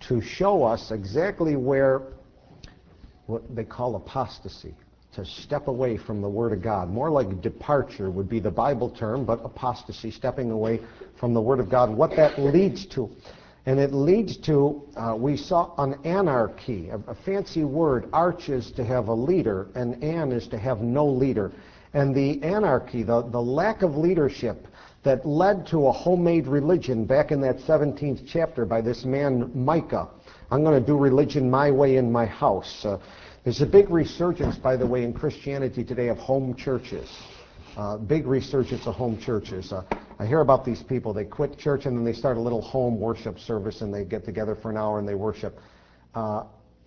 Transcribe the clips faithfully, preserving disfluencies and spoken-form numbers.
to show us exactly where what they call apostasy, to step away from the Word of God. More like departure would be the Bible term, but apostasy, stepping away from the Word of God, what that leads to. And it leads to, uh, we saw an anarchy, a, a fancy word. Arch is to have a leader, and an is to have no leader. And the anarchy, the, the lack of leadership that led to a homemade religion back in that seventeenth chapter by this man Micah. I'm going to do religion my way in my house. Uh, there's a big resurgence, by the way, in Christianity today of home churches. Uh, big resurgence of home churches. Uh, I hear about these people. They quit church and then they start a little home worship service and they get together for an hour and they worship. Uh,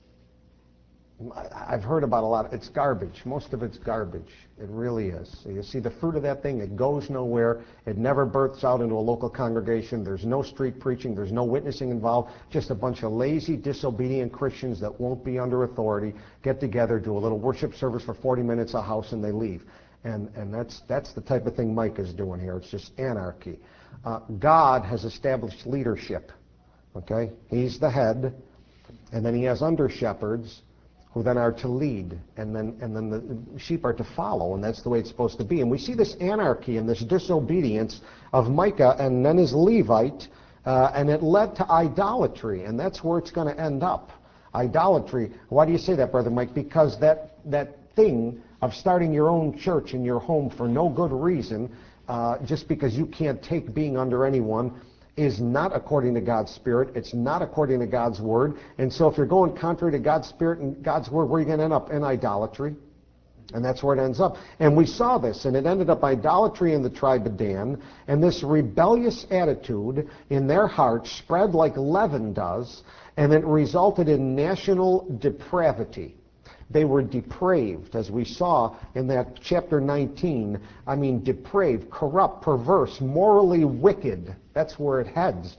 I've heard about a lot. It's garbage. Most of it's garbage. It really is. So you see the fruit of that thing. It goes nowhere. It never births out into a local congregation. There's no street preaching. There's no witnessing involved. Just a bunch of lazy, disobedient Christians that won't be under authority get together, do a little worship service for forty minutes a house, and they leave. And and that's that's the type of thing Mike is doing here. It's just anarchy. Uh, God has established leadership. Okay, He's the head, and then He has under shepherds who then are to lead, and then and then the sheep are to follow, and that's the way it's supposed to be. And we see this anarchy and this disobedience of Micah and then his Levite, uh, and it led to idolatry, and that's where it's going to end up. Idolatry. Why do you say that, Brother Mike? Because that that thing of starting your own church in your home for no good reason, uh, just because you can't take being under anyone, is not according to God's Spirit. It's not according to God's Word. And so if you're going contrary to God's Spirit and God's Word, where are you going to end up? In idolatry. And that's where it ends up. And we saw this, and it ended up idolatry in the tribe of Dan, and this rebellious attitude in their hearts spread like leaven does, and it resulted in national depravity. They were depraved, as we saw in that chapter nineteen. I mean, depraved, corrupt, perverse, morally wicked. That's where it heads.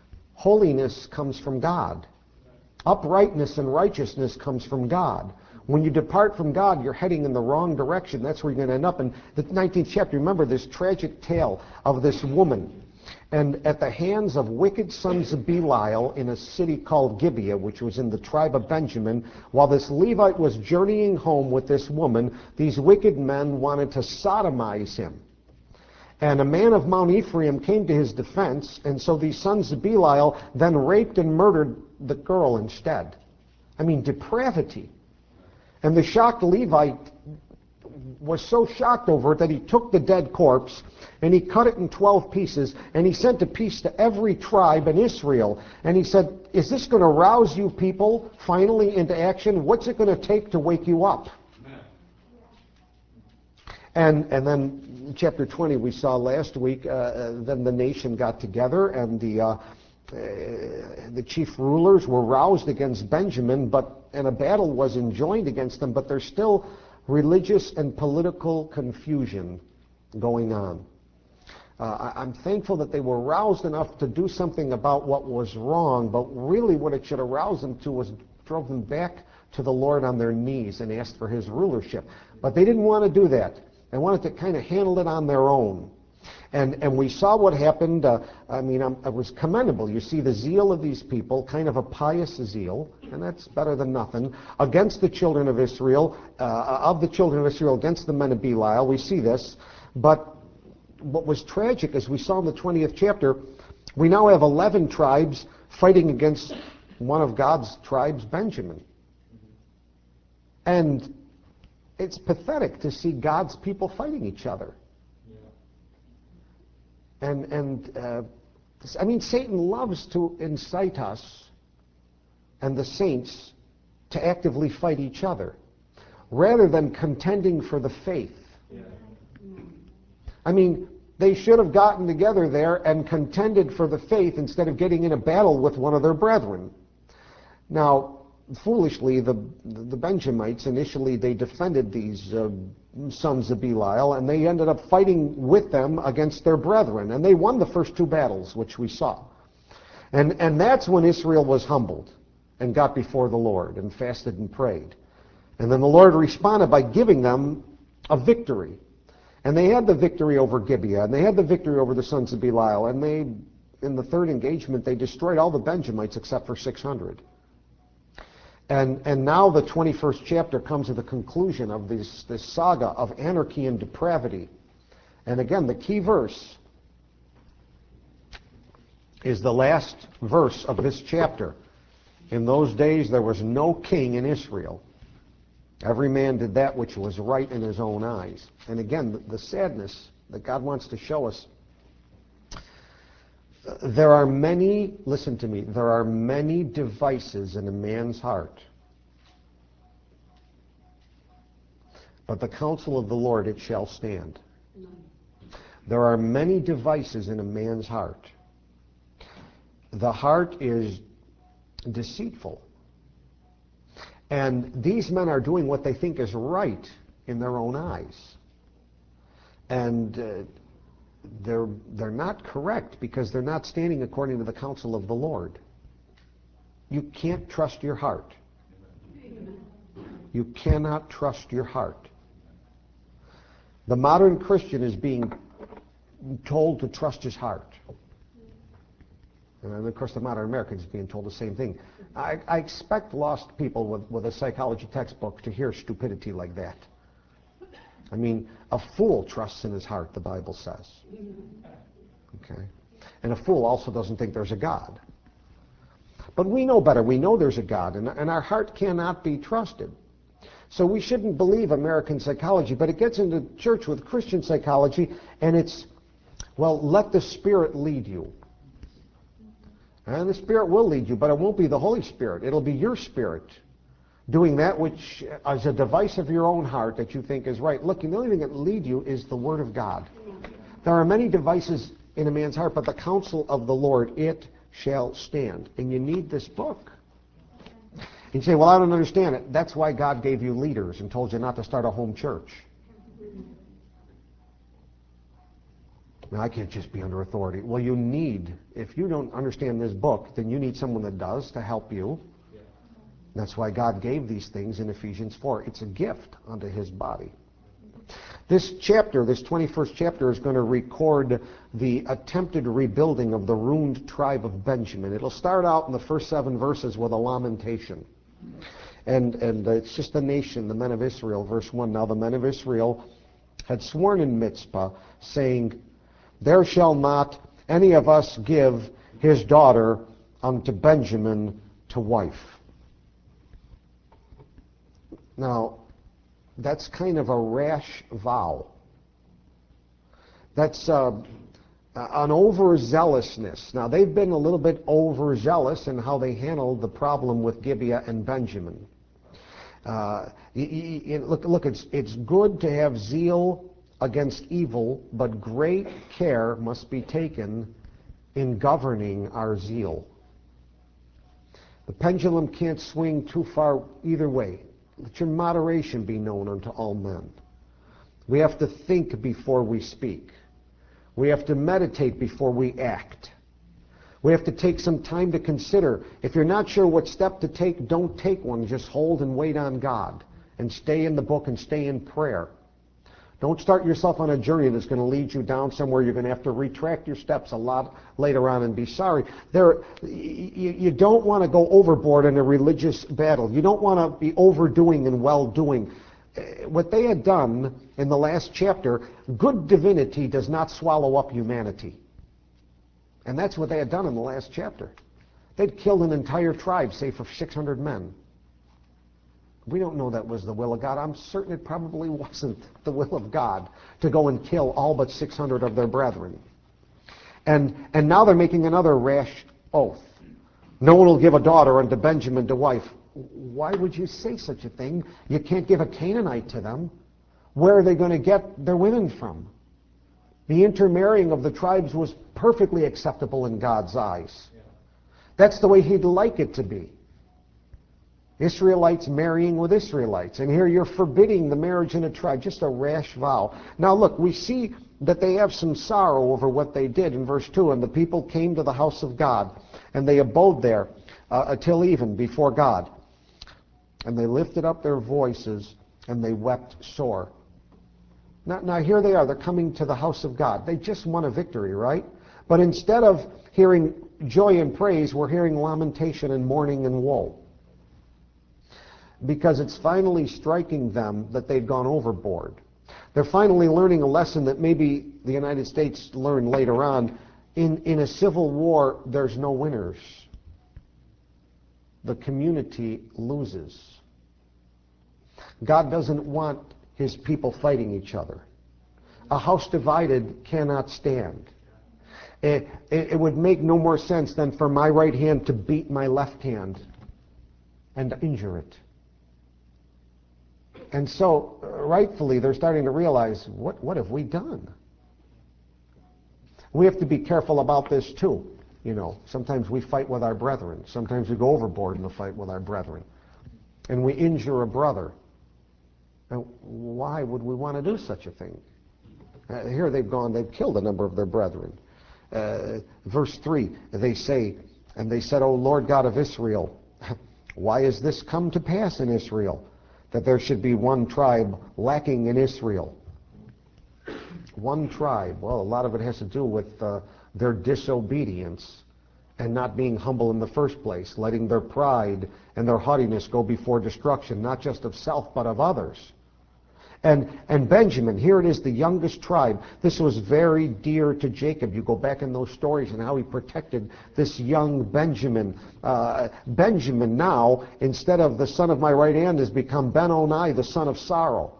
Holiness comes from God. Uprightness and righteousness comes from God. When you depart from God, you're heading in the wrong direction. That's where you're going to end up. In the nineteenth chapter, remember this tragic tale of this woman. And at the hands of wicked sons of Belial in a city called Gibeah, which was in the tribe of Benjamin, while this Levite was journeying home with this woman, these wicked men wanted to sodomize him. And a man of Mount Ephraim came to his defense, and so these sons of Belial then raped and murdered the girl instead. I mean, depravity. And the shocked Levite was so shocked over it that he took the dead corpse and he cut it in twelve pieces, and he sent a piece to every tribe in Israel. And he said, is this going to rouse you people finally into action? What's it going to take to wake you up? And and then chapter twenty we saw last week, uh, then the nation got together, and the uh, uh, the chief rulers were roused against Benjamin, but and a battle was enjoined against them, but there's still religious and political confusion going on. Uh, I, I'm thankful that they were roused enough to do something about what was wrong, but really what it should have roused them to was drove them back to the Lord on their knees and asked for His rulership. But they didn't want to do that. They wanted to kind of handle it on their own. And and we saw what happened. Uh, I mean, um, it was commendable. You see the zeal of these people, kind of a pious zeal, and that's better than nothing, against the children of Israel, uh, of the children of Israel against the men of Belial. We see this. But what was tragic, as we saw in the twentieth chapter, we now have eleven tribes fighting against one of God's tribes, Benjamin. And it's pathetic to see God's people fighting each other. And, and uh, I mean, Satan loves to incite us and the saints to actively fight each other rather than contending for the faith. Yeah. I mean, they should have gotten together there and contended for the faith instead of getting in a battle with one of their brethren. Now, foolishly, the, the Benjamites, initially they defended these uh, sons of Belial, and they ended up fighting with them against their brethren. And they won the first two battles, which we saw. And, and that's when Israel was humbled and got before the Lord and fasted and prayed. And then the Lord responded by giving them a victory. And they had the victory over Gibeah, and they had the victory over the sons of Belial, and they in the third engagement, they destroyed all the Benjamites except for six hundred. And, and now the twenty-first chapter comes to the conclusion of this, this saga of anarchy and depravity. And again, the key verse is the last verse of this chapter. In those days there was no king in Israel. Every man did that which was right in his own eyes. And again, the, the sadness that God wants to show us, there are many, listen to me, there are many devices in a man's heart. But the counsel of the Lord, it shall stand. There are many devices in a man's heart. The heart is deceitful. And these men are doing what they think is right in their own eyes. And uh, they're, they're not correct because they're not standing according to the counsel of the Lord. You can't trust your heart. You cannot trust your heart. The modern Christian is being told to trust his heart. And of course the modern American is being told the same thing. I, I expect lost people with, with a psychology textbook to hear stupidity like that. I mean, a fool trusts in his heart, the Bible says. Okay? And a fool also doesn't think there's a God. But we know better. We know there's a God, and, and our heart cannot be trusted. So we shouldn't believe American psychology, but it gets into church with Christian psychology, and it's, well, let the Spirit lead you. And the Spirit will lead you, but it won't be the Holy Spirit. It'll be your spirit doing that which is a device of your own heart that you think is right. Look, the only thing that will lead you is the Word of God. There are many devices in a man's heart, but the counsel of the Lord, it shall stand. And you need this book. You say, well, I don't understand it. That's why God gave you leaders and told you not to start a home church. Now, I can't just be under authority. Well, you need, if you don't understand this book, then you need someone that does to help you. Yeah. That's why God gave these things in Ephesians four. It's a gift unto his body. This chapter, this twenty-first chapter, is going to record the attempted rebuilding of the ruined tribe of Benjamin. It'll start out in the first seven verses with a lamentation. And, and it's just the nation, the men of Israel, verse one. Now the men of Israel had sworn in Mizpah, saying, there shall not any of us give his daughter unto Benjamin to wife. Now, that's kind of a rash vow. That's uh, an overzealousness. Now, they've been a little bit overzealous in how they handled the problem with Gibeah and Benjamin. Uh, you, you, look, look it's, it's good to have zeal against evil, but great care must be taken in governing our zeal. The pendulum can't swing too far either way. Let your moderation be known unto all men. We have to think before we speak. We have to meditate before we act. We have to take some time to consider. If you're not sure what step to take, don't take one. Just hold and wait on God and stay in the book and stay in prayer. Don't start yourself on a journey that's going to lead you down somewhere you're going to have to retract your steps a lot later on and be sorry. There, you, you don't want to go overboard in a religious battle. You don't want to be overdoing and well-doing. What they had done in the last chapter, good divinity does not swallow up humanity. And that's what they had done in the last chapter. They'd killed an entire tribe, say for six hundred men. We don't know that was the will of God. I'm certain it probably wasn't the will of God to go and kill all but six hundred of their brethren. And, and now they're making another rash oath. No one will give a daughter unto Benjamin to wife. Why would you say such a thing? You can't give a Canaanite to them. Where are they going to get their women from? The intermarrying of the tribes was perfectly acceptable in God's eyes. That's the way he'd like it to be. Israelites marrying with Israelites. And here you're forbidding the marriage in a tribe. Just a rash vow. Now look, we see that they have some sorrow over what they did in verse two. And the people came to the house of God, and they abode there uh, until even before God. And they lifted up their voices, and they wept sore. Now, now here they are. They're coming to the house of God. They just won a victory, right? But instead of hearing joy and praise, we're hearing lamentation and mourning and woe. Because it's finally striking them that they've gone overboard. They're finally learning a lesson that maybe the United States learned later on. In, in a civil war, there's no winners. The community loses. God doesn't want his people fighting each other. A house divided cannot stand. It, it, it would make no more sense than for my right hand to beat my left hand and injure it. And so, uh, rightfully, they're starting to realize, what, what have we done? We have to be careful about this, too. You know, sometimes we fight with our brethren. Sometimes we go overboard in the fight with our brethren. And we injure a brother. Now, why would we want to do such a thing? Uh, here they've gone, they've killed a number of their brethren. Uh, verse three, they say, and they said, O Lord God of Israel, why has this come to pass in Israel, that there should be one tribe lacking in Israel? One tribe. Well, a lot of it has to do with uh, their disobedience and not being humble in the first place, letting their pride and their haughtiness go before destruction, not just of self, but of others. And, and Benjamin, here it is, the youngest tribe. This was very dear to Jacob. You go back in those stories and how he protected this young Benjamin. Uh, Benjamin now, instead of the son of my right hand, has become Ben-Oni, the son of sorrow.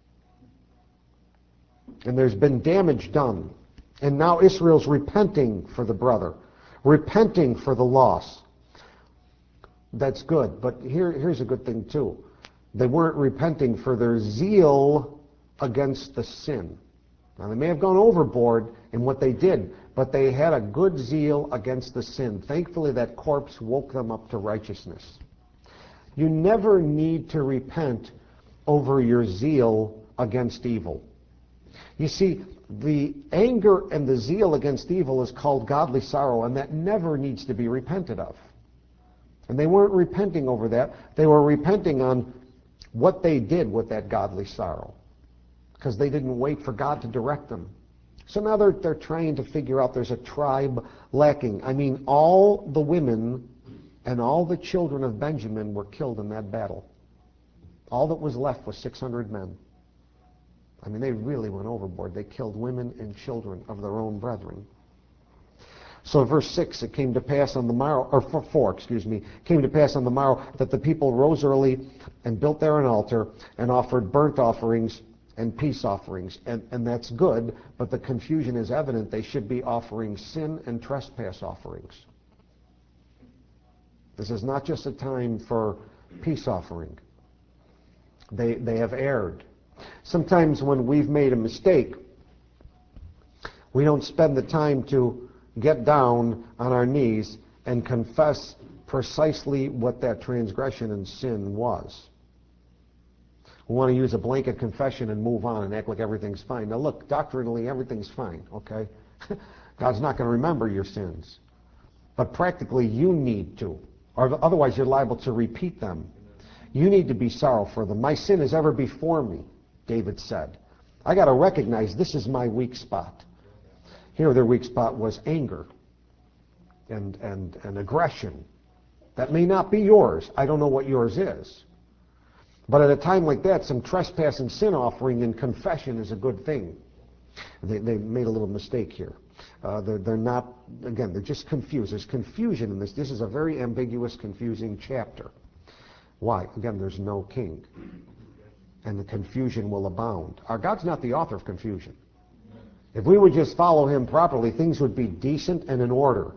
And there's been damage done. And now Israel's repenting for the brother, repenting for the loss. That's good. But here, here's a good thing, too. They weren't repenting for their zeal against the sin. Now, they may have gone overboard in what they did, but they had a good zeal against the sin. Thankfully, that corpse woke them up to righteousness. You never need to repent over your zeal against evil. You see, the anger and the zeal against evil is called godly sorrow, and that never needs to be repented of. And they weren't repenting over that. They were repenting on what they did with that godly sorrow, because they didn't wait for God to direct them. So now they're, they're trying to figure out there's a tribe lacking. I mean, all the women and all the children of Benjamin were killed in that battle. All that was left was six hundred men. I mean, they really went overboard. They killed women and children of their own brethren. So verse six, it came to pass on the morrow, or four, excuse me, came to pass on the morrow that the people rose early and built there an altar and offered burnt offerings and peace offerings. And, and that's good, but the confusion is evident. They should be offering sin and trespass offerings. This is not just a time for peace offering. They, they have erred. Sometimes when we've made a mistake, we don't spend the time to get down on our knees and confess precisely what that transgression and sin was. We want to use a blanket confession and move on and act like everything's fine. Now look, doctrinally everything's fine, okay? God's not going to remember your sins. But practically you need to, or otherwise you're liable to repeat them. You need to be sorrowful for them. My sin is ever before me, David said. I got to recognize this is my weak spot. Here their weak spot was anger and, and, and aggression. That may not be yours. I don't know what yours is. But at a time like that, some trespass and sin offering and confession is a good thing. They, they made a little mistake here. Uh, they're, they're not, again, they're just confused. There's confusion in this. This is a very ambiguous, confusing chapter. Why? Again, there's no king. And the confusion will abound. Our God's not the author of confusion. If we would just follow him properly, things would be decent and in order.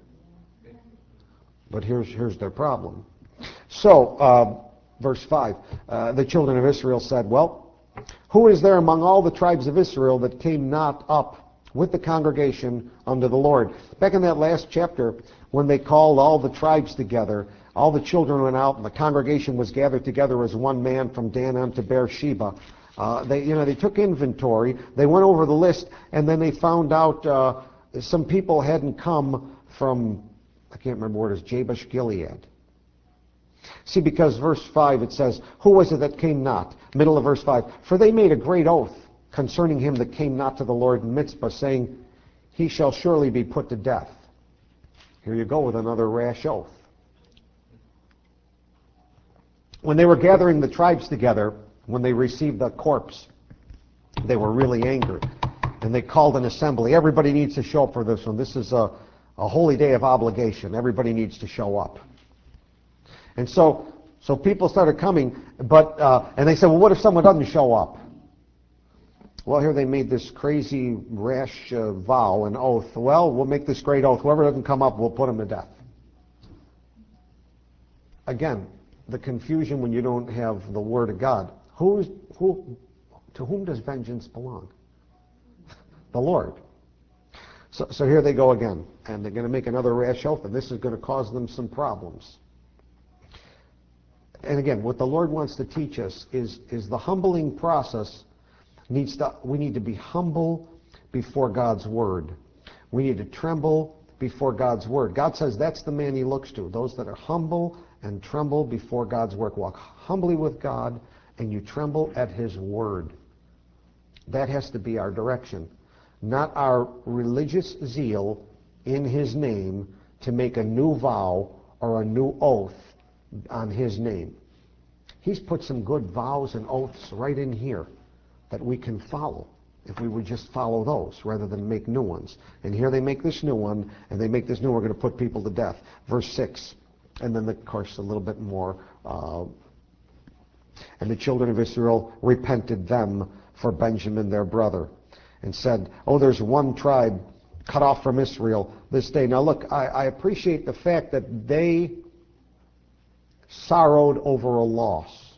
But here's, here's their problem. So, uh, verse five, uh, the children of Israel said, well, who is there among all the tribes of Israel that came not up with the congregation unto the Lord? Back in that last chapter, when they called all the tribes together, all the children went out and the congregation was gathered together as one man from Dan unto Beersheba. Uh, they, you know, they took inventory, they went over the list, and then they found out uh, some people hadn't come from, I can't remember where it is, Jabesh Gilead. See, because verse five it says, who was it that came not? Middle of verse five. For they made a great oath concerning him that came not to the Lord in Mitzpah, saying, he shall surely be put to death. Here you go with another rash oath. When they were gathering the tribes together, when they received the corpse, they were really angry. And they called an assembly. Everybody needs to show up for this one. This is a, a holy day of obligation. Everybody needs to show up. And so, so people started coming, but uh, and they said, well, what if someone doesn't show up? Well, here they made this crazy, rash uh, vow, an oath. Well, we'll make this great oath. Whoever doesn't come up, we'll put him to death. Again, the confusion when you don't have the Word of God. Who's, who, to whom does vengeance belong? The Lord. So, so here they go again, and they're going to make another rash oath, and this is going to cause them some problems. And again, what the Lord wants to teach us is, is the humbling process. Needs to, we need to be humble before God's Word. We need to tremble before God's Word. God says that's the man He looks to, those that are humble and tremble before God's Word. Walk humbly with God, and you tremble at His Word. That has to be our direction, not our religious zeal in His name to make a new vow or a new oath on His name. He's put some good vows and oaths right in here that we can follow if we would just follow those rather than make new ones. And here they make this new one, and they make this new, we're going to put people to death. Verse six, and then, of course, a little bit more. Uh, and the children of Israel repented them for Benjamin their brother, and said, oh, there's one tribe cut off from Israel this day. Now look, I, I appreciate the fact that they sorrowed over a loss.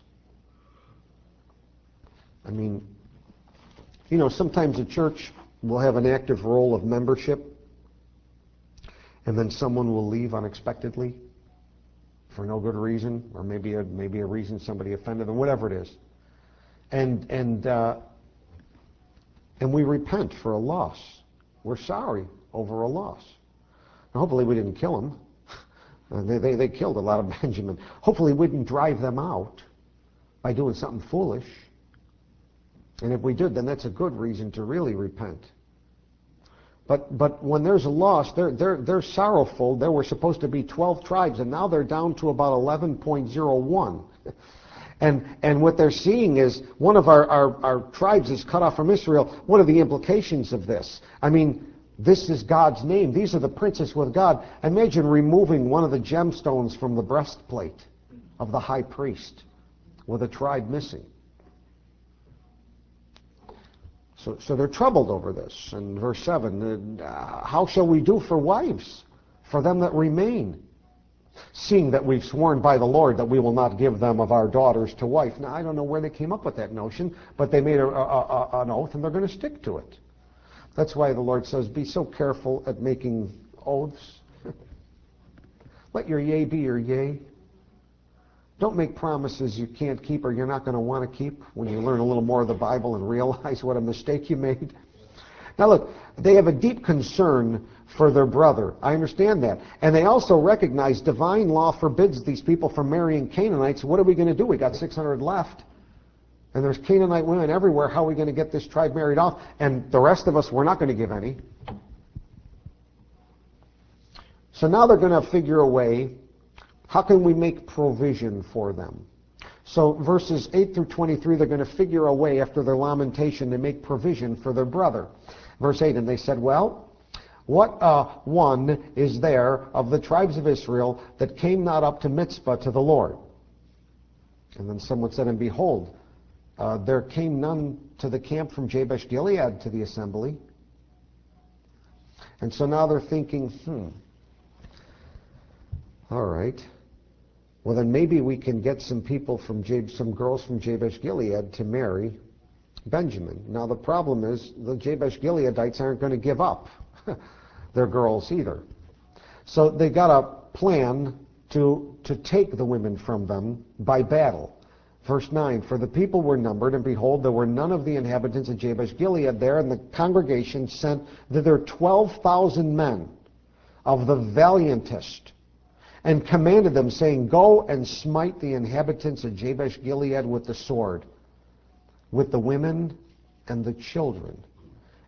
I mean, you know, sometimes a church will have an active role of membership, and then someone will leave unexpectedly for no good reason, or maybe a, maybe a reason somebody offended them, whatever it is. And, and, uh, and we repent for a loss. We're sorry over a loss. Now, hopefully we didn't kill them. Uh, they, they, they killed a lot of Benjamin. Hopefully we didn't drive them out by doing something foolish. And if we did, then that's a good reason to really repent. But but when there's a loss, they're they're they're sorrowful. There were supposed to be twelve tribes, and now they're down to about eleven point zero one. And and what they're seeing is one of our, our, our tribes is cut off from Israel. What are the implications of this? I mean, this is God's name. These are the princes with God. Imagine removing one of the gemstones from the breastplate of the high priest with a tribe missing. So, so they're troubled over this. In verse seven, uh, how shall we do for wives, for them that remain, seeing that we've sworn by the Lord that we will not give them of our daughters to wife? Now, I don't know where they came up with that notion, but they made a, a, a, an oath, and they're going to stick to it. That's why the Lord says, be so careful at making oaths. Let your yea be your yea. Don't make promises you can't keep or you're not going to want to keep when you learn a little more of the Bible and realize what a mistake you made. Now look, they have a deep concern for their brother. I understand that. And they also recognize divine law forbids these people from marrying Canaanites. What are we going to do? We got six hundred left. And there's Canaanite women everywhere. How are we going to get this tribe married off? And the rest of us, we're not going to give any. So now they're going to figure a way. How can we make provision for them? So verses eight through twenty-three, they're going to figure a way after their lamentation to make provision for their brother. Verse eight, and they said, well, what uh, one is there of the tribes of Israel that came not up to Mizpah to the Lord? And then someone said, and behold, uh, there came none to the camp from Jabesh Gilead to the assembly. And so now they're thinking, hmm, all right. Well, then maybe we can get some people from Jab- some girls from Jabesh Gilead to marry Benjamin. Now the problem is the Jabesh Gileadites aren't going to give up their girls either. So they got a plan to to take the women from them by battle. Verse nine, for the people were numbered, and behold, there were none of the inhabitants of Jabesh Gilead there, and the congregation sent thither twelve thousand men of the valiantest, and commanded them, saying, go and smite the inhabitants of Jabesh Gilead with the sword, with the women and the children.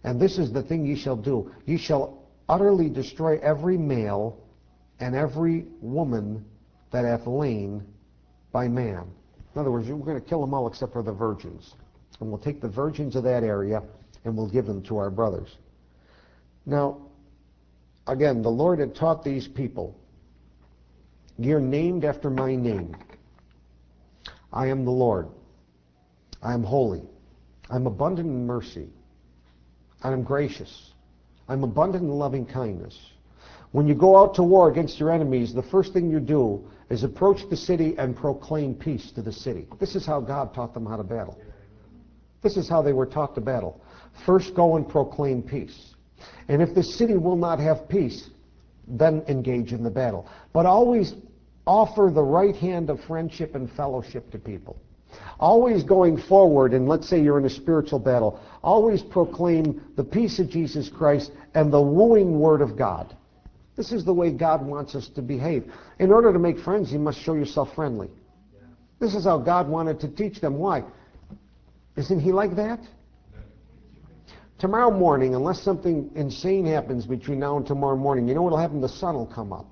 And this is the thing ye shall do. Ye shall utterly destroy every male and every woman that hath lain by man. In other words, we're going to kill them all except for the virgins. And we'll take the virgins of that area and we'll give them to our brothers. Now, again, the Lord had taught these people, you're named after my name. I am the Lord. I am holy. I'm abundant in mercy. I am gracious. I'm abundant in loving kindness. When you go out to war against your enemies, the first thing you do is approach the city and proclaim peace to the city. This is how God taught them how to battle. This is how they were taught to battle. First go and proclaim peace. And if the city will not have peace, then engage in the battle. But always offer the right hand of friendship and fellowship to people. Always going forward, and let's say you're in a spiritual battle, always proclaim the peace of Jesus Christ and the wooing word of God. This is the way God wants us to behave. In order to make friends, you must show yourself friendly. This is how God wanted to teach them. Why? Isn't he like that? Tomorrow morning, unless something insane happens between now and tomorrow morning, you know what will happen? The sun will come up.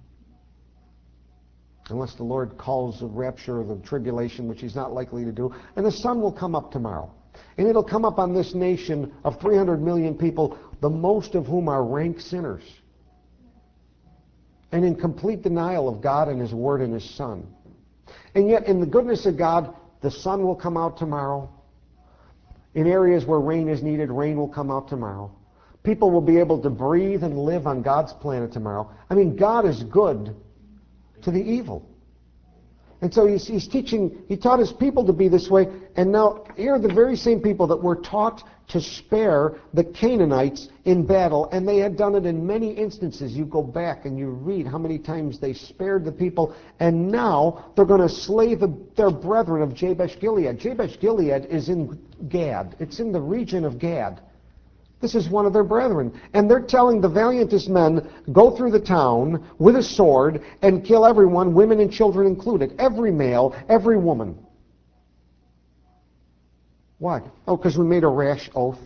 Unless the Lord calls the rapture or the tribulation, which he's not likely to do. And the sun will come up tomorrow. And it'll come up on this nation of three hundred million people, the most of whom are rank sinners. And in complete denial of God and his word and his son. And yet, in the goodness of God, the sun will come out tomorrow. In areas where rain is needed, rain will come out tomorrow. People will be able to breathe and live on God's planet tomorrow. I mean, God is good to the evil. And so he's, he's teaching, he taught his people to be this way, and now here are the very same people that were taught to spare the Canaanites in battle, and they had done it in many instances. You go back and you read how many times they spared the people, and now they're going to slay the, their brethren of Jabesh-Gilead. Jabesh-Gilead is in Gad. It's in the region of Gad. This is one of their brethren. And they're telling the valiantest men, go through the town with a sword and kill everyone, women and children included. Every male, every woman. Why? Oh, because we made a rash oath.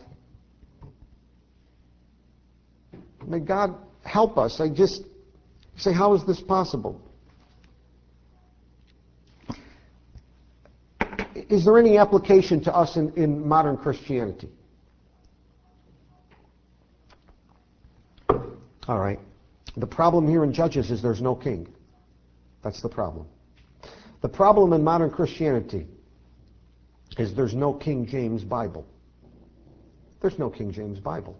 May God help us. I just say, how is this possible? Is there any application to us in, in modern Christianity? All right. The problem here in Judges is there's no king. That's the problem. The problem in modern Christianity is there's no King James Bible. There's no King James Bible.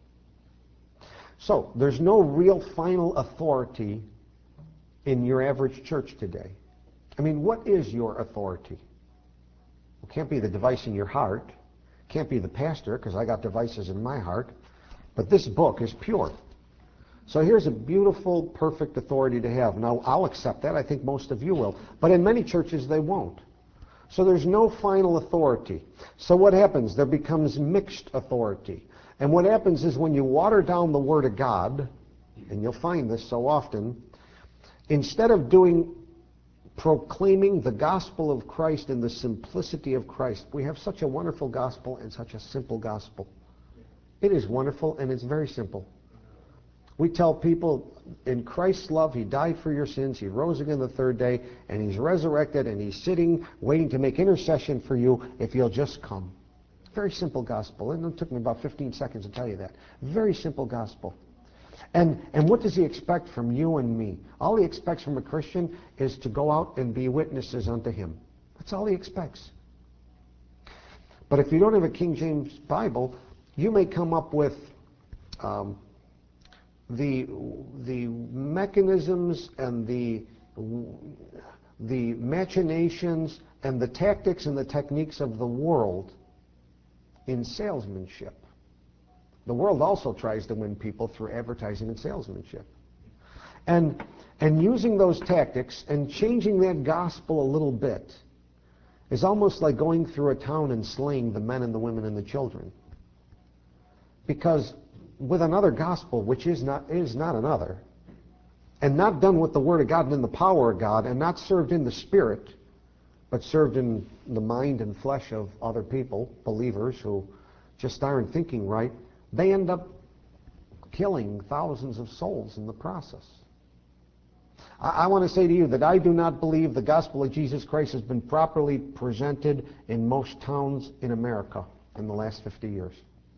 So, there's no real final authority in your average church today. I mean, what is your authority? It can't be the device in your heart. It can't be the pastor, because I got devices in my heart. But this book is pure. So here's a beautiful, perfect authority to have. Now, I'll accept that. I think most of you will. But in many churches, they won't. So there's no final authority. So what happens? There becomes mixed authority. And what happens is when you water down the Word of God, and you'll find this so often, instead of doing, proclaiming the gospel of Christ in the simplicity of Christ, we have such a wonderful gospel and such a simple gospel. It is wonderful and it's very simple. We tell people, in Christ's love, he died for your sins, he rose again the third day, and he's resurrected, and he's sitting, waiting to make intercession for you if you'll just come. Very simple gospel. And it took me about fifteen seconds to tell you that. Very simple gospel. And, and what does he expect from you and me? All he expects from a Christian is to go out and be witnesses unto him. That's all he expects. But if you don't have a King James Bible, you may come up with um, the the mechanisms and the the machinations and the tactics and the techniques of the world in salesmanship. The world also tries to win people through advertising and salesmanship. And and using those tactics and changing that gospel a little bit is almost like going through a town and slaying the men and the women and the children. Because with another gospel, which is not is not another, and not done with the Word of God and in the power of God, and not served in the Spirit, but served in the mind and flesh of other people, believers who just aren't thinking right, they end up killing thousands of souls in the process. I, I want to say to you that I do not believe the gospel of Jesus Christ has been properly presented in most towns in America in the last fifty years.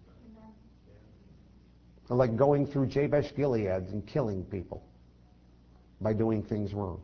They're like going through Jabesh Gilead and killing people by doing things wrong.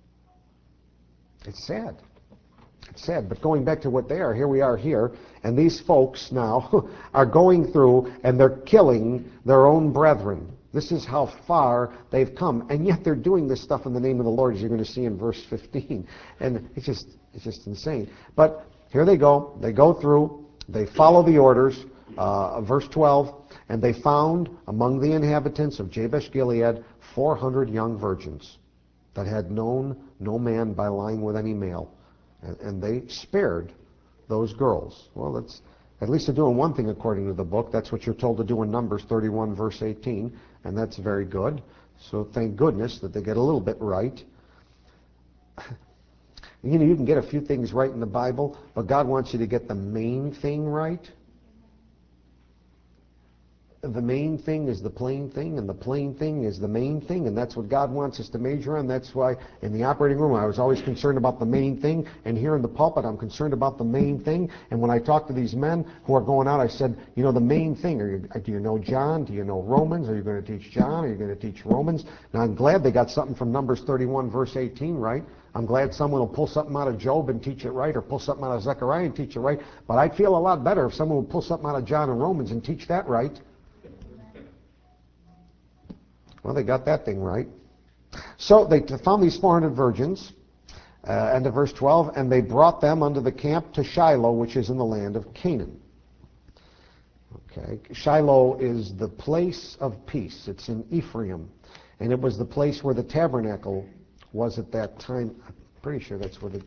It's sad. It's sad, but going back to what they are, here we are here, and these folks now are going through and they're killing their own brethren. This is how far they've come, and yet they're doing this stuff in the name of the Lord, as you're going to see in verse fifteen. And it's just, it's just insane. But here they go. They go through. They follow the orders. Uh, verse twelve, and they found among the inhabitants of Jabesh Gilead four hundred young virgins that had known no man by lying with any male. And, and they spared those girls. Well, that's at least they're doing one thing according to the book. That's what you're told to do in Numbers thirty-one, verse eighteen, and that's very good. So thank goodness that they get a little bit right. You know, you can get a few things right in the Bible, but God wants you to get the main thing right. The main thing is the plain thing, and the plain thing is the main thing, and that's what God wants us to major on. That's why in the operating room I was always concerned about the main thing, and here in the pulpit I'm concerned about the main thing. And when I talk to these men who are going out, I said, you know, the main thing, are you, do you know John? Do you know Romans? Are you going to teach John? Are you going to teach Romans? Now I'm glad they got something from Numbers thirty-one, verse eighteen right. I'm glad someone will pull something out of Job and teach it right, or pull something out of Zechariah and teach it right. But I'd feel a lot better if someone would pull something out of John and Romans and teach that right. Well, they got that thing right. So they found these four hundred virgins, uh, end of verse twelve, and they brought them unto the camp to Shiloh, which is in the land of Canaan. Okay, Shiloh is the place of peace. It's in Ephraim, and it was the place where the tabernacle was at that time. I'm pretty sure that's where the...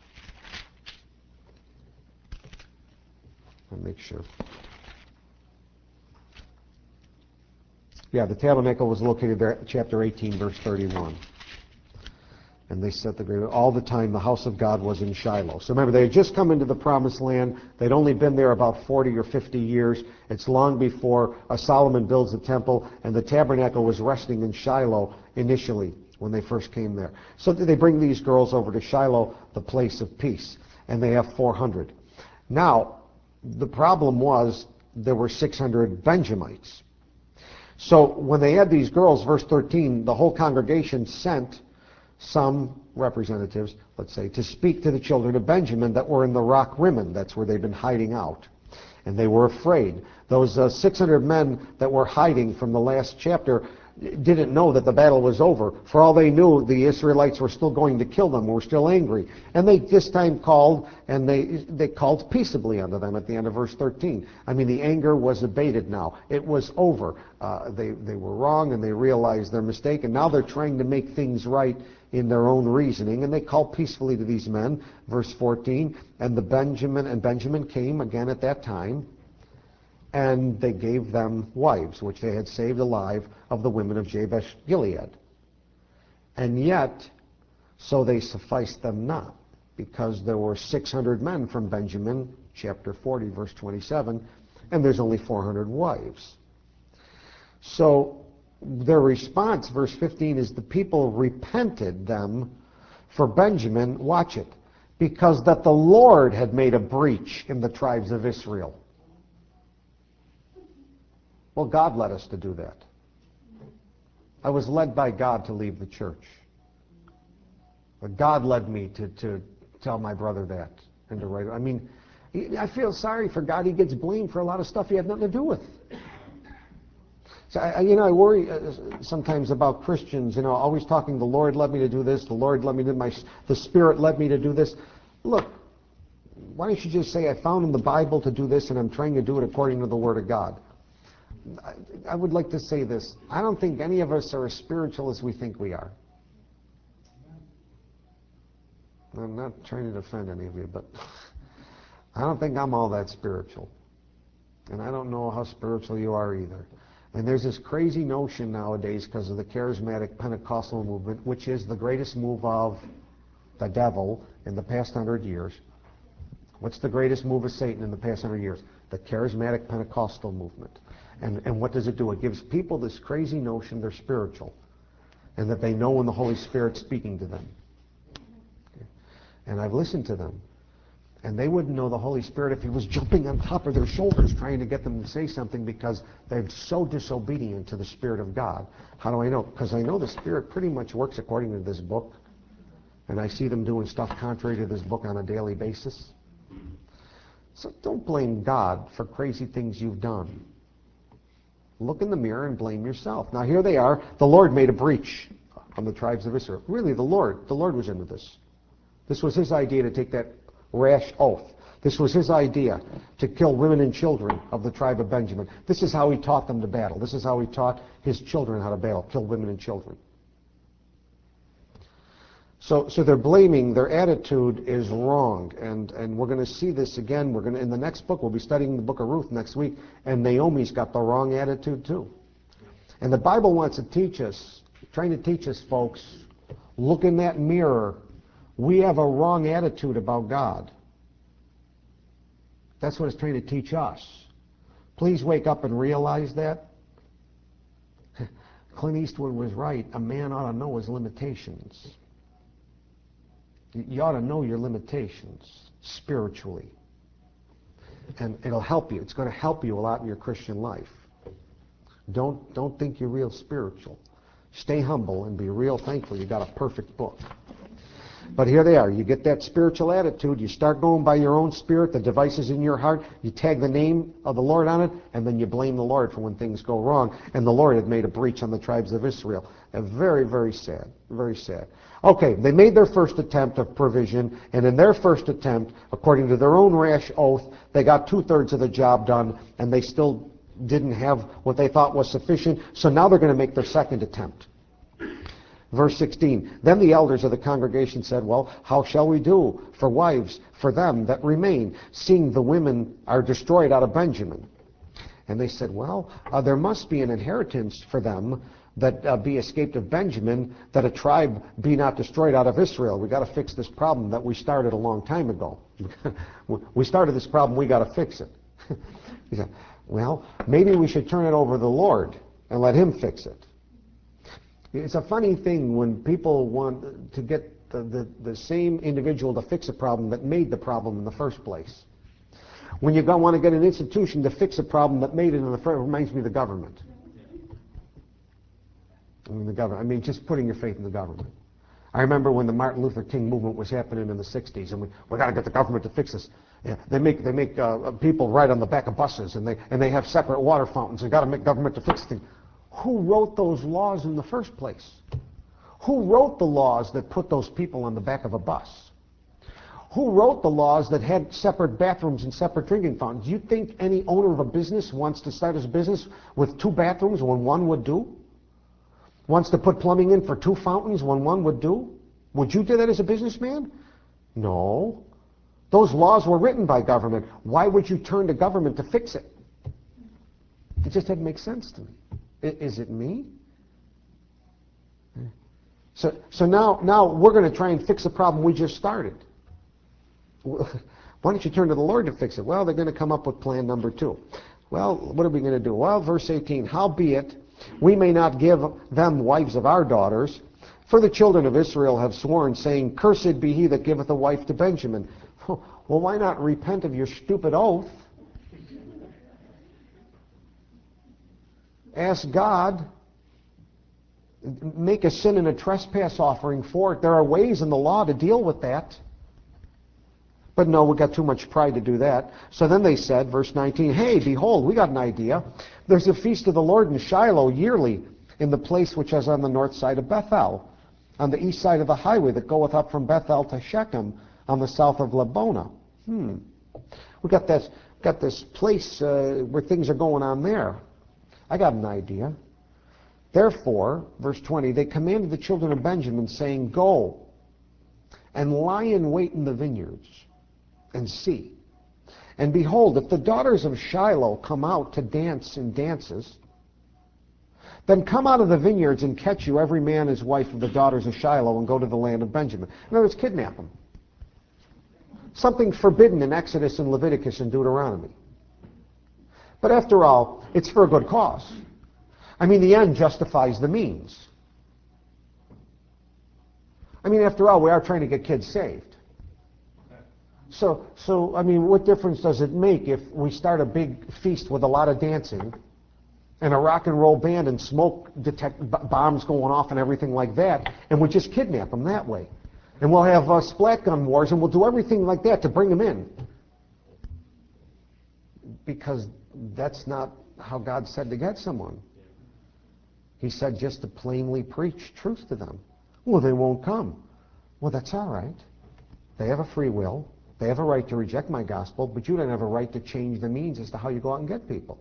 I'll make sure. Yeah, the tabernacle was located there, chapter eighteen, verse thirty-one. And they set the agreement. All the time the house of God was in Shiloh. So remember, they had just come into the promised land. They'd only been there about forty or fifty years. It's long before uh, Solomon builds the temple, and the tabernacle was resting in Shiloh initially when they first came there. So they bring these girls over to Shiloh, the place of peace, and they have four hundred. Now, the problem was there were six hundred Benjamites. So when they had these girls, verse thirteen, the whole congregation sent some representatives, let's say, to speak to the children of Benjamin that were in the rock Rimmon. That's where they've been hiding out. And they were afraid. Those uh, six hundred men that were hiding from the last chapter didn't know that the battle was over. For all they knew, the Israelites were still going to kill them, were still angry. And they this time called, and they they called peaceably unto them at the end of verse thirteen. I mean, the anger was abated now. It was over. Uh, they, they were wrong, and they realized their mistake, and now they're trying to make things right in their own reasoning. And they called peacefully to these men, verse fourteen, and the Benjamin and Benjamin came again at that time, and they gave them wives, which they had saved alive of the women of Jabesh Gilead. And yet, so they sufficed them not, because there were six hundred men from Benjamin, chapter forty, verse twenty-seven, and there's only four hundred wives. So their response, verse fifteen, is the people repented them for Benjamin, watch it, because that the Lord had made a breach in the tribes of Israel. Well, God led us to do that. I was led by God to leave the church. But God led me to, to tell my brother that and to write it. I mean, I feel sorry for God. He gets blamed for a lot of stuff he had nothing to do with. So, I, you know, I worry sometimes about Christians, you know, always talking, the Lord led me to do this, the Lord led me to do my, the Spirit led me to do this. Look, why don't you just say, I found in the Bible to do this, and I'm trying to do it according to the Word of God. I would like to say this. I don't think any of us are as spiritual as we think we are. I'm not trying to defend any of you, but I don't think I'm all that spiritual. And I don't know how spiritual you are either. And there's this crazy notion nowadays because of the charismatic Pentecostal movement, which is the greatest move of the devil in the past hundred years. What's the greatest move of Satan in the past hundred years? The charismatic Pentecostal movement. And, and what does it do? It gives people this crazy notion they're spiritual and that they know when the Holy Spirit's speaking to them. Okay. And I've listened to them. And they wouldn't know the Holy Spirit if he was jumping on top of their shoulders trying to get them to say something because they're so disobedient to the Spirit of God. How do I know? Because I know the Spirit pretty much works according to this book. And I see them doing stuff contrary to this book on a daily basis. So don't blame God for crazy things you've done. Look in the mirror and blame yourself. Now here they are. The Lord made a breach on the tribes of Israel. Really, the Lord. The Lord was into this. This was his idea to take that rash oath. This was his idea to kill women and children of the tribe of Benjamin. This is how he taught them to battle. This is how he taught his children how to battle, kill women and children. So, so they're blaming, their attitude is wrong, and, and we're going to see this again. We're going to, in the next book, we'll be studying the book of Ruth next week, and Naomi's got the wrong attitude too. And the Bible wants to teach us, trying to teach us, folks, look in that mirror. We have a wrong attitude about God. That's what it's trying to teach us. Please wake up and realize that. Clint Eastwood was right. A man ought to know his limitations. You ought to know your limitations spiritually. And it'll help you. It's going to help you a lot in your Christian life. Don't, don't think you're real spiritual. Stay humble and be real thankful you got a perfect book. But here they are. You get that spiritual attitude. You start going by your own spirit. The device is in your heart. You tag the name of the Lord on it, and then you blame the Lord for when things go wrong. And the Lord had made a breach on the tribes of Israel. And very, very sad. Very sad. Okay, they made their first attempt of provision, and in their first attempt, according to their own rash oath, they got two-thirds of the job done, and they still didn't have what they thought was sufficient. So now they're going to make their second attempt. Verse sixteen, then the elders of the congregation said, well, how shall we do for wives for them that remain, seeing the women are destroyed out of Benjamin? And they said, well, uh, there must be an inheritance for them that uh, be escaped of Benjamin, that a tribe be not destroyed out of Israel. We got to fix this problem that we started a long time ago. We started this problem, we got to fix it. He said, well, maybe we should turn it over to the Lord and let him fix it. It's a funny thing when people want to get the, the, the same individual to fix a problem that made the problem in the first place. When you go, want to get an institution to fix a problem that made it in the first, it reminds me of the government. I mean, the government. I mean, just putting your faith in the government. I remember when the Martin Luther King movement was happening in the sixties, and we we got to get the government to fix this. Yeah, they make they make uh, people ride on the back of buses, and they and they have separate water fountains. They got to make government to fix things. Who wrote those laws in the first place? Who wrote the laws that put those people on the back of a bus? Who wrote the laws that had separate bathrooms and separate drinking fountains? You think any owner of a business wants to start his business with two bathrooms when one would do? Wants to put plumbing in for two fountains when one would do? Would you do that as a businessman? No. Those laws were written by government. Why would you turn to government to fix it? It just doesn't make sense to me. Is it me? So, so now, now we're going to try and fix a problem we just started. Why don't you turn to the Lord to fix it? Well, they're going to come up with plan number two. Well, what are we going to do? Well, verse eighteen, howbeit we may not give them wives of our daughters, for the children of Israel have sworn, saying, cursed be he that giveth a wife to Benjamin. Well, why not repent of your stupid oath? Ask God, make a sin and a trespass offering for it. There are ways in the law to deal with that. But no, we got too much pride to do that. So then they said, verse nineteen, hey, behold, we got an idea. There's a feast of the Lord in Shiloh yearly in the place which is on the north side of Bethel, on the east side of the highway that goeth up from Bethel to Shechem, on the south of Lebonah. Hmm. We got this, got this place uh, where things are going on there. I got an idea. Therefore, verse twenty, they commanded the children of Benjamin, saying, go and lie in wait in the vineyards and see. And behold, if the daughters of Shiloh come out to dance in dances, then come out of the vineyards and catch you every man his wife of the daughters of Shiloh and go to the land of Benjamin. In other words, kidnap them. Something forbidden in Exodus and Leviticus and Deuteronomy. But after all, it's for a good cause. I mean, the end justifies the means. I mean, after all, we are trying to get kids saved. So, so I mean, what difference does it make if we start a big feast with a lot of dancing and a rock and roll band and smoke detect b- bombs going off and everything like that, and we just kidnap them that way? And we'll have uh, splat gun wars, and we'll do everything like that to bring them in. Because that's not how God said to get someone. He said just to plainly preach truth to them. Well, they won't come. Well, that's all right. They have a free will. They have a right to reject my gospel, but you don't have a right to change the means as to how you go out and get people.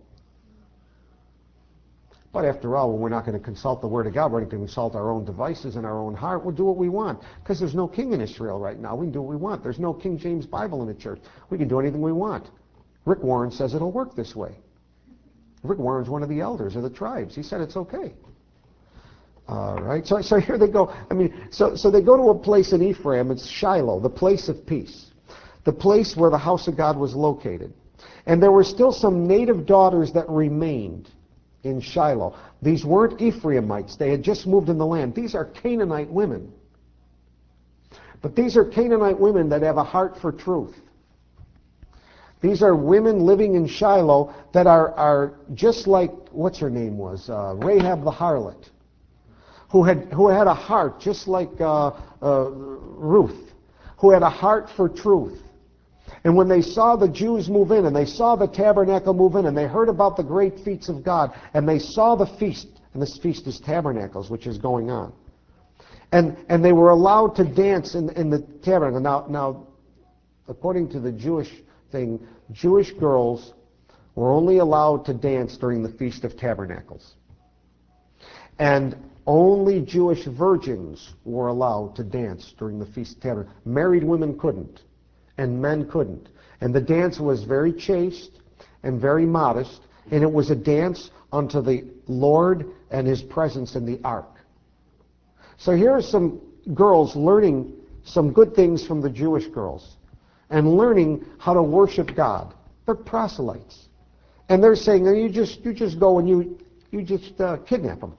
But after all, when we're not going to consult the Word of God, we're going to consult our own devices and our own heart. We'll do what we want, because there's no king in Israel right now. We can do what we want. There's no King James Bible in the church. We can do anything we want. Rick Warren says it'll work this way. Rick Warren's one of the elders of the tribes. He said it's okay. All right, so, so here they go. I mean, so, so they go to a place in Ephraim. It's Shiloh, the place of peace, the place where the house of God was located. And there were still some native daughters that remained in Shiloh. These weren't Ephraimites. They had just moved in the land. These are Canaanite women. But these are Canaanite women that have a heart for truth. These are women living in Shiloh that are, are just like, what's her name was? Uh, Rahab the harlot. Who had, who had a heart just like uh, uh, Ruth, who had a heart for truth. And when they saw the Jews move in, and they saw the tabernacle move in, and they heard about the great feats of God, and they saw the feast, and this feast is tabernacles, which is going on. And, and they were allowed to dance in, in the tabernacle. Now, now, according to the Jewish thing, Jewish girls were only allowed to dance during the Feast of Tabernacles. And only Jewish virgins were allowed to dance during the Feast of Tabernacles. Married women couldn't, and men couldn't. And the dance was very chaste and very modest, and it was a dance unto the Lord and His presence in the ark. So here are some girls learning some good things from the Jewish girls and learning how to worship God. They're proselytes. And they're saying, you just, you just go and you, you just uh, kidnap them.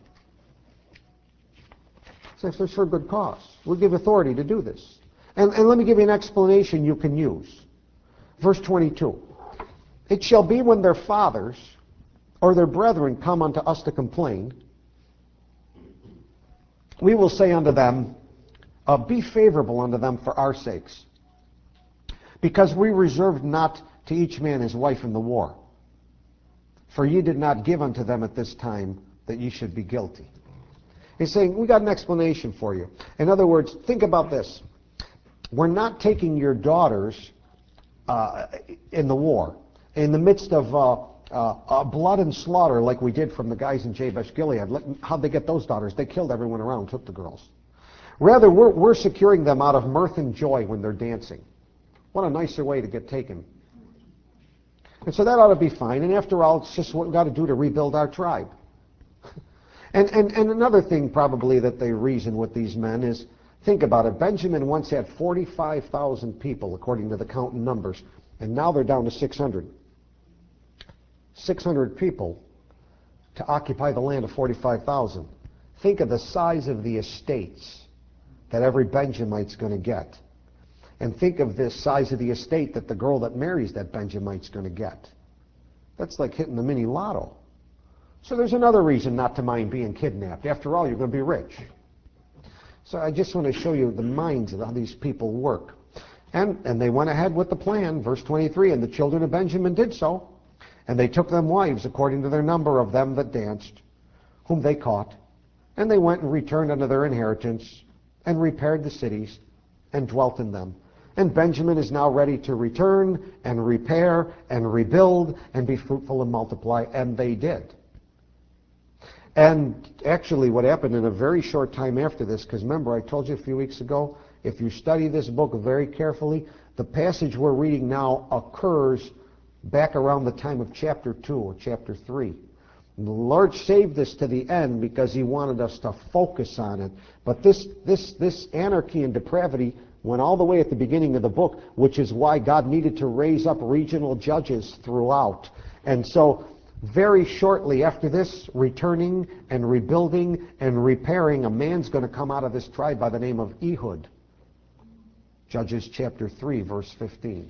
So it's for a good cause. We'll give authority to do this. And, and let me give you an explanation you can use. Verse twenty-two. It shall be when their fathers or their brethren come unto us to complain, we will say unto them, uh, be favorable unto them for our sakes, because we reserved not to each man his wife in the war. For ye did not give unto them at this time that ye should be guilty. He's saying, we got an explanation for you. In other words, think about this. We're not taking your daughters uh, in the war, in the midst of uh, uh, uh, blood and slaughter like we did from the guys in Jabesh Gilead. How'd they get those daughters? They killed everyone around, took the girls. Rather, we're, we're securing them out of mirth and joy when they're dancing. What a nicer way to get taken. And so that ought to be fine. And after all, it's just what we've got to do to rebuild our tribe. And, and, and another thing probably that they reason with these men is, think about it, Benjamin once had forty-five thousand people, according to the count and numbers, and now they're down to six hundred. six hundred people to occupy the land of forty-five thousand. Think of the size of the estates that every Benjamite's going to get. And think of the size of the estate that the girl that marries that Benjamite's going to get. That's like hitting the mini lotto. So there's another reason not to mind being kidnapped. After all, you're going to be rich. So I just want to show you the minds of how these people work. And, and they went ahead with the plan. Verse twenty-three, and the children of Benjamin did so. And they took them wives according to their number of them that danced, whom they caught. And they went and returned unto their inheritance, and repaired the cities, and dwelt in them. And Benjamin is now ready to return, and repair, and rebuild, and be fruitful and multiply. And they did. And actually what happened in a very short time after this, because remember I told you a few weeks ago, if you study this book very carefully, the passage we're reading now occurs back around the time of chapter two or chapter three. And the Lord saved this to the end because He wanted us to focus on it. But this, this, this anarchy and depravity went all the way at the beginning of the book, which is why God needed to raise up regional judges throughout. And so very shortly after this, returning and rebuilding and repairing, a man's going to come out of this tribe by the name of Ehud. Judges chapter three, verse fifteen.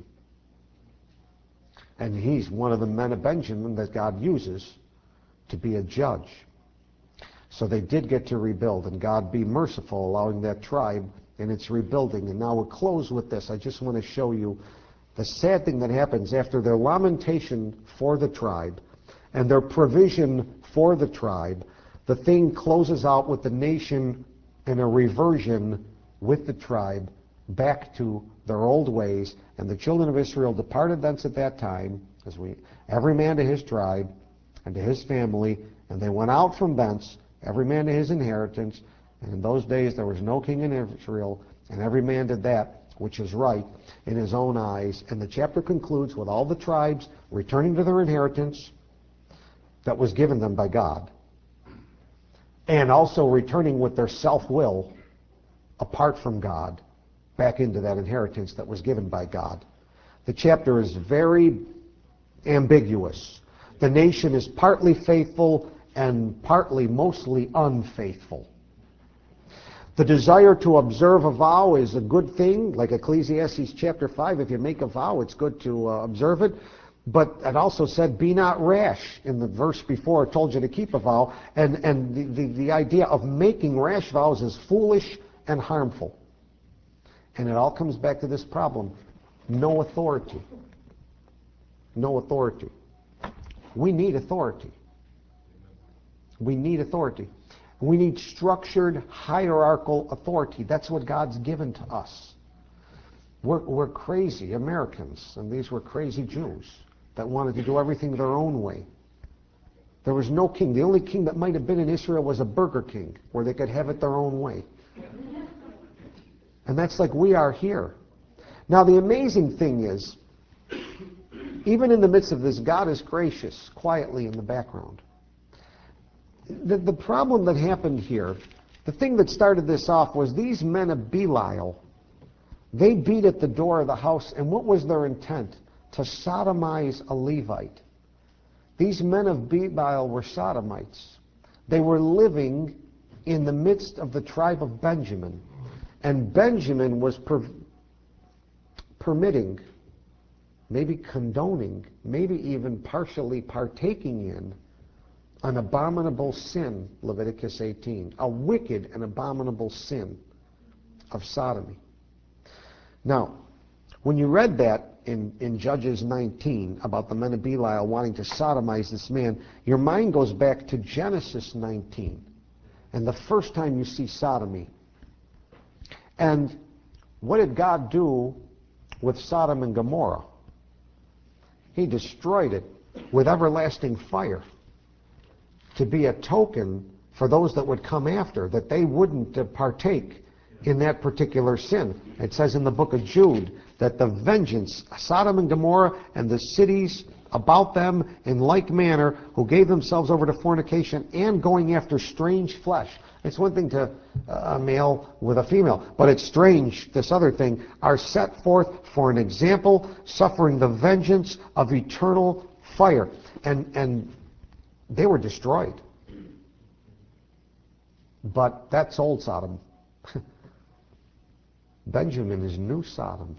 And he's one of the men of Benjamin that God uses to be a judge. So they did get to rebuild, and God be merciful, allowing that tribe in its rebuilding. And now we'll close with this. I just want to show you the sad thing that happens after their lamentation for the tribe and their provision for the tribe. The thing closes out with the nation in a reversion with the tribe back to their old ways. And the children of Israel departed thence at that time, as we, every man to his tribe and to his family, and they went out from thence, every man to his inheritance. And in those days there was no king in Israel, and every man did that which is right in his own eyes. And the chapter concludes with all the tribes returning to their inheritance that was given them by God, and also returning with their self-will apart from God back into that inheritance that was given by God. The chapter is very ambiguous. The nation is partly faithful and partly, mostly unfaithful. The desire to observe a vow is a good thing, like Ecclesiastes chapter five. If you make a vow, it's good to uh, observe it. But it also said, be not rash. In the verse before, it told you to keep a vow. And, and the, the, the idea of making rash vows is foolish and harmful. And it all comes back to this problem. No authority. No authority. We need authority. We need authority. We need structured, hierarchical authority. That's what God's given to us. We're, we're crazy Americans, and these were crazy Jews that wanted to do everything their own way. There was no king. The only king that might have been in Israel was a Burger King, where they could have it their own way. And that's like we are here. Now, the amazing thing is, even in the midst of this, God is gracious, quietly in the background. The, the problem that happened here, the thing that started this off was these men of Belial, they beat at the door of the house, and what was their intent? To sodomize a Levite. These men of Belial were sodomites. They were living in the midst of the tribe of Benjamin, and Benjamin was per permitting, maybe condoning, maybe even partially partaking in an abominable sin, Leviticus eighteen, a wicked and abominable sin of sodomy. Now, when you read that in, in Judges nineteen about the men of Belial wanting to sodomize this man, your mind goes back to Genesis nineteen, and the first time you see sodomy. And what did God do with Sodom and Gomorrah? He destroyed it with everlasting fire, to be a token for those that would come after, that they wouldn't uh, partake in that particular sin. It says in the book of Jude that the vengeance, Sodom and Gomorrah and the cities about them in like manner, who gave themselves over to fornication and going after strange flesh. It's one thing to uh, a male with a female, but it's strange, this other thing, are set forth for an example, suffering the vengeance of eternal fire. And, and they were destroyed. But that's old Sodom. Benjamin is new Sodom.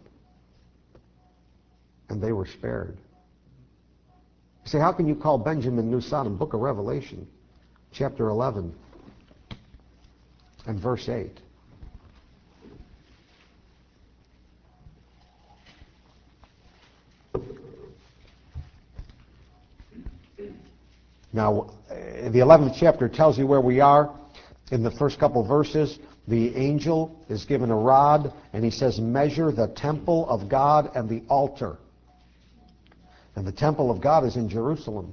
And they were spared. You say, how can you call Benjamin new Sodom? Book of Revelation, chapter eleven and verse eight. Now, the eleventh chapter tells you where we are. In the first couple verses, the angel is given a rod, and he says, measure the temple of God and the altar. And the temple of God is in Jerusalem.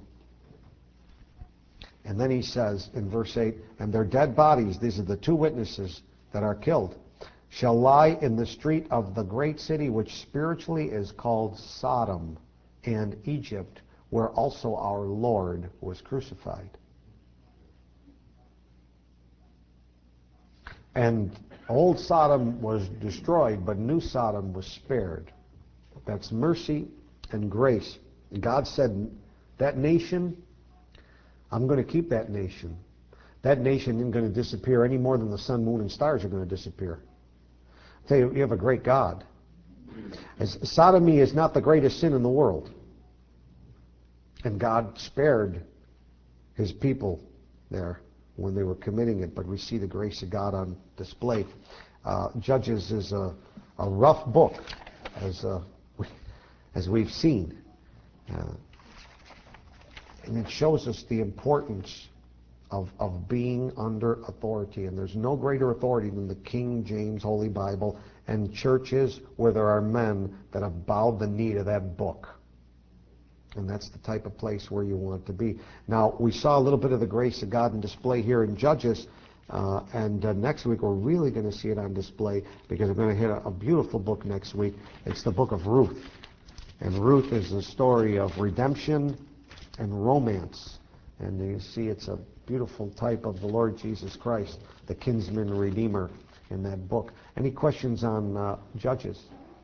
And then he says in verse eight, and their dead bodies, these are the two witnesses that are killed, shall lie in the street of the great city, which spiritually is called Sodom and Egypt, where also our Lord was crucified. And Old Sodom was destroyed, but new Sodom was spared. That's mercy and grace. God said, that nation, I'm going to keep that nation. That nation isn't going to disappear any more than the sun, moon, and stars are going to disappear. I tell you, you have a great God. As sodomy is not the greatest sin in the world. And God spared his people there when they were committing it, but we see the grace of God on display. Uh, Judges is a, a rough book, as uh, we, as we've seen. Uh, and it shows us the importance of, of being under authority. And there's no greater authority than the King James Holy Bible and churches where there are men that have bowed the knee to that book. And that's the type of place where you want to be. Now, we saw a little bit of the grace of God in display here in Judges, uh, and uh, next week we're really going to see it on display because we're going to hit a, a beautiful book next week. It's the book of Ruth. And Ruth is a story of redemption and romance. And you see it's a beautiful type of the Lord Jesus Christ, the kinsman redeemer in that book. Any questions on uh, Judges?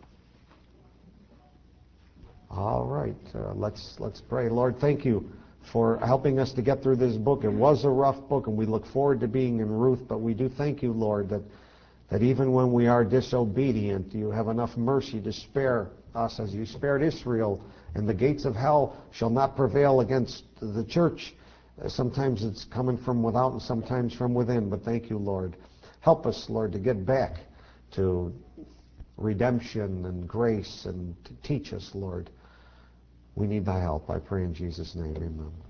All right, uh, let's let's pray. Lord, thank you for helping us to get through this book. It was a rough book, and we look forward to being in Ruth, but we do thank you, Lord, that, that even when we are disobedient, you have enough mercy to spare us as you spared Israel, and the gates of hell shall not prevail against the church. Uh, sometimes it's coming from without and sometimes from within, but thank you, Lord. Help us, Lord, to get back to redemption and grace and to teach us, Lord. We need thy help. I pray in Jesus' name, amen.